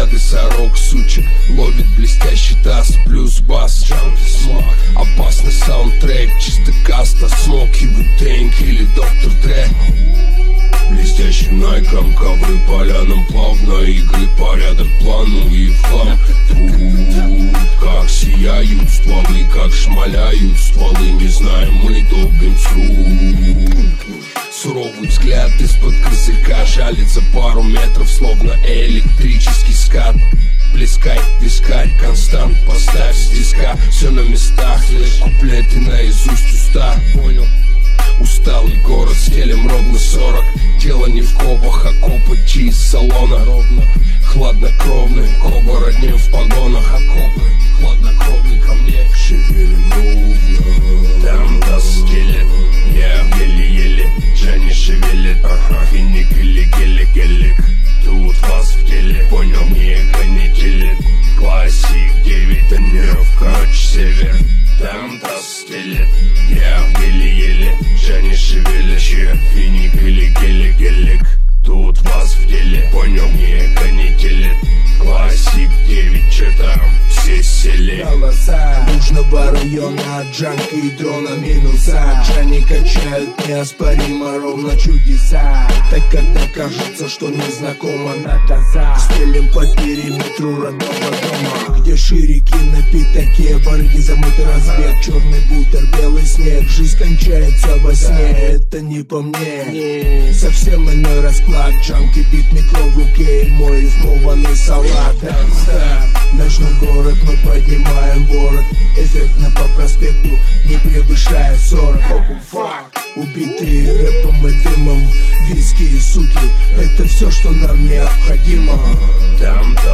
взгляды сорок сучек. Ловит блестящий таз плюс бас. Джанки смог, опасный саундтрек. Чисто каста, смоки, Ву-Тэнг или Доктор Дре. Блестящим найком, ковры полянам плавно. Игры, порядок, плану и флам. Тут как сияют стволы, как шмаляют стволы. Не знаем мы, долбим сру. Суровый взгляд из-под козырька жалит за пару метров, словно электрический скат. Плескай, вискарь, констант, поставь с диска. Все на местах, лишь куплеты наизусть уста. Понял? Усталый город, стелем ровно 40. Дело не в копах, а копоть из салона. Ровно, хладнокровный, коба роднее в погонах. Окопы, хладнокровный ко мне. Шевелим ровно. Там доскелет, я еле-еле. Джанни шевелит, финик или гелик. Тут вас в деле, понял, не канителит. Классик 9, тонировка, ночь север. Там доскелет, я еле-еле. Джанни шевелит, финик или гелик. Тут вас в деле, понял, не канителит. Классик 9, че там, все сели. Голоса нужного района, джанки и дрона минуса. Джанни качают неоспоримо ровно чудеса. Это когда кажется, что незнакома наказа. Стелим по периметру родного дома, где ширики на пятаке, барыги замыты разбег. Черный бутер, белый снег, жизнь кончается во сне. Это не по мне, совсем иной расклад. Джанки бит, микро в руке, и мой рифмованный салат. Ночной город, мы поднимаем ворот. Эффектно по проспекту, не превышая 40. Убитые рэпом и дымом, виски и суки. Это все, что нам необходимо. Там